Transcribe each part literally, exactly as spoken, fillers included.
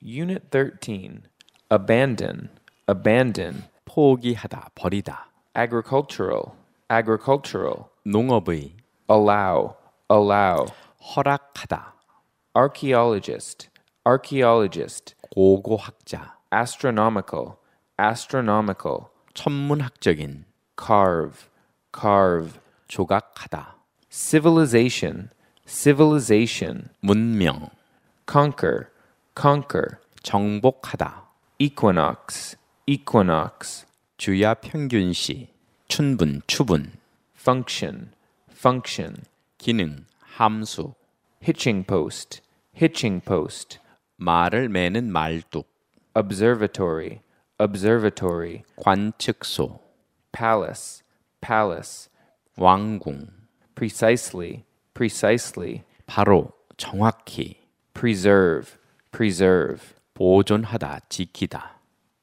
Unit thirteen. Abandon, abandon. 포기하다, 버리다. Agricultural, agricultural. 농업의 Allow, allow. 허락하다. Archaeologist, archaeologist. 고고학자. Astronomical, astronomical. 천문학적인. Carve, carve. 조각하다. Civilization, civilization. 문명. Conquer, conquer. 정복하다. Equinox, equinox. 주야 평균시. 춘분, 추분. Function, function. 기능, 함수. Hitching post, hitching post. 말을 매는 말뚝. Observatory, observatory. 관측소. Palace, palace. 왕궁. Precisely, precisely. 바로, 정확히. Preserve, preserve. 보존하다, 지키다.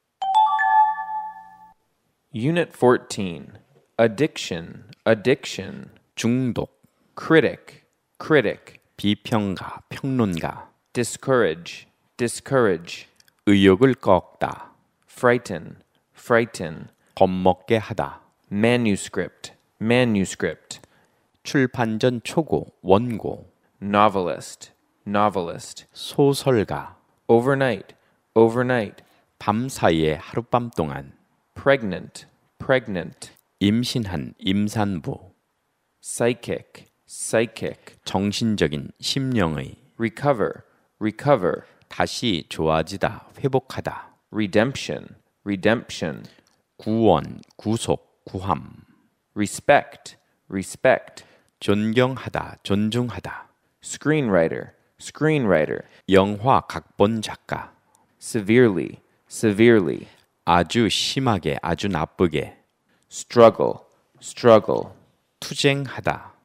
Unit fourteen. Addiction, addiction. 중독. Critic, critic. 비평가, 평론가. Discourage, discourage. 의욕을 꺾다. Frighten, frighten. 겁먹게 하다. Manuscript, manuscript. 출판 전 초고, 원고. Novelist, novelist. 소설가. Overnight, overnight. 밤사이에 하룻밤 동안. Pregnant, pregnant. 임신한, 임산부. Psychic, psychic. 정신적인, 심령의. Recover, recover. 다시 좋아지다, 회복하다. Redemption, redemption. 구원, 구속, 구함. Respect, respect. 존경하다, 존중하다. Screenwriter, screenwriter. 영화 각본 작가. Severely, severely. 아주 심하게, 아주 나쁘게. Struggle, struggle. 투쟁하다.